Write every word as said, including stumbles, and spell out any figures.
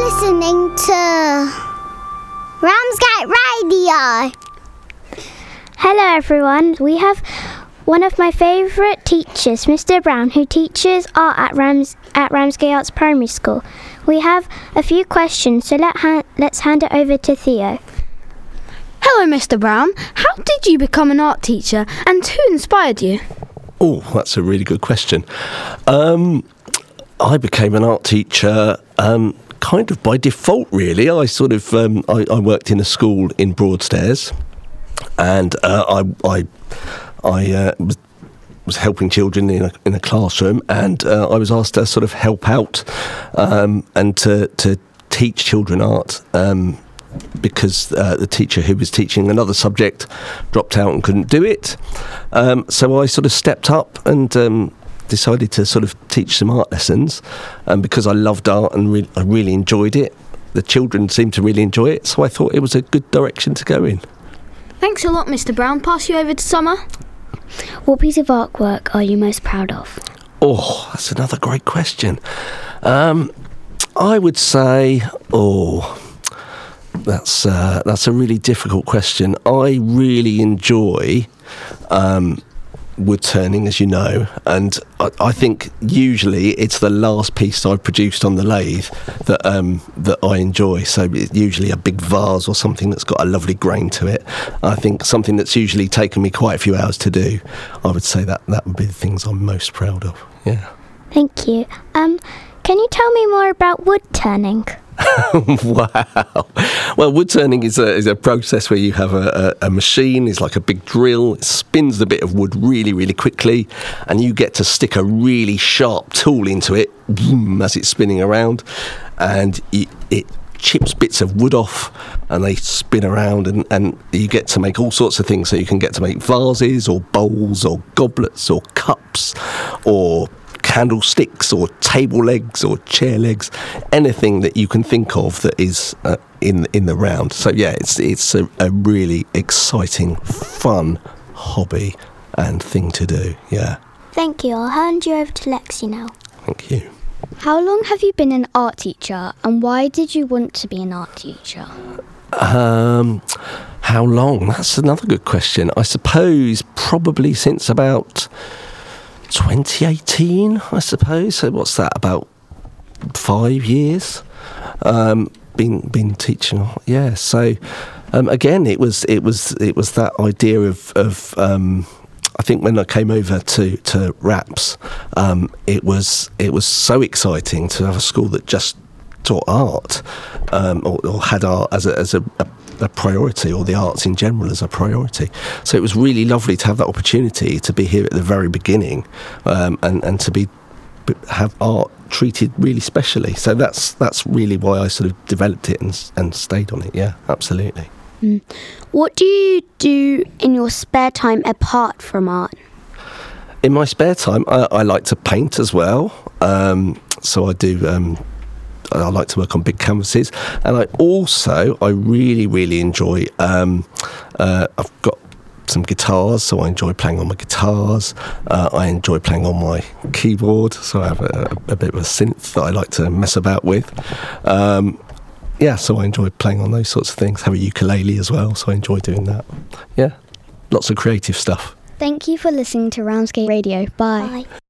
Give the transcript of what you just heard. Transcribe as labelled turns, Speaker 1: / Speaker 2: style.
Speaker 1: listening to Ramsgate Radio.
Speaker 2: Hello everyone, we have one of my favourite teachers, Mister Brown, who teaches art at Rams at Ramsgate Arts Primary School. We have a few questions, so let ha- let's hand it over to Theo.
Speaker 3: Hello Mister Brown, how did you become an art teacher and who inspired you?
Speaker 4: Oh, that's a really good question. Um, I became an art teacher um, kind of by default, really. I sort of um, I, I worked in a school in Broadstairs, and uh, I I, I uh, was, was helping children in a, in a classroom, and uh, I was asked to sort of help out um, and to to teach children art. Um, because uh, the teacher who was teaching another subject dropped out and couldn't do it. Um, so I sort of stepped up and um, decided to sort of teach some art lessons. And because I loved art and re- I really enjoyed it, the children seemed to really enjoy it, so I thought it was a good direction to go in.
Speaker 3: Thanks a lot, Mister Brown. Pass you over to Summer.
Speaker 2: What piece of artwork are you most proud of?
Speaker 4: Oh, that's another great question. Um, I would say, oh... That's uh, that's a really difficult question. I really enjoy um, wood turning, as you know, and I, I think usually it's the last piece I've produced on the lathe that um, that I enjoy. So it's usually a big vase or something that's got a lovely grain to it. I think something that's usually taken me quite a few hours to do. I would say that that would be the things I'm most proud of. Yeah.
Speaker 2: Thank you. Um, can you tell me more about wood turning?
Speaker 4: Wow. Well, wood turning is a is a process where you have a, a, a machine. It's like a big drill. It spins the bit of wood really, really quickly, and you get to stick a really sharp tool into it boom, as it's spinning around, and it, it chips bits of wood off, and they spin around, and, and you get to make all sorts of things. So you can get to make vases or bowls or goblets or cups or candlesticks or table legs or chair legs, anything that you can think of that is uh, in in the round. So yeah, it's it's a, a really exciting, fun hobby and thing to do. Yeah.
Speaker 2: Thank you. I'll hand you over to Lexi now.
Speaker 4: Thank you.
Speaker 5: How long have you been an art teacher, and why did you want to be an art teacher?
Speaker 4: Um, how long? That's another good question. I suppose probably since about twenty eighteen, I suppose. So what's that, about five years? Um, been been teaching, yeah. So um, again, it was it was it was that idea of of um, I think when I came over to to RAPS, um, it was it was so exciting to have a school that just taught art um, or, or had art as a as a, a a priority, or the arts in general as a priority. So it was really lovely to have that opportunity to be here at the very beginning, um, and and to be have art treated really specially. So that's that's really why I sort of developed it and and stayed on it. Yeah, absolutely.
Speaker 5: Mm. What do you do in your spare time apart from art?
Speaker 4: In my spare time, I, I like to paint as well. Um, so I do. Um, I like to work on big canvases, and I also I really really enjoy. Um, uh, I've got some guitars, so I enjoy playing on my guitars. Uh, I enjoy playing on my keyboard, so I have a, a bit of a synth that I like to mess about with. Um, yeah, so I enjoy playing on those sorts of things. Have a ukulele as well, so I enjoy doing that. Yeah, lots of creative stuff.
Speaker 5: Thank you for listening to Ramsgate Radio. Bye.
Speaker 2: Bye.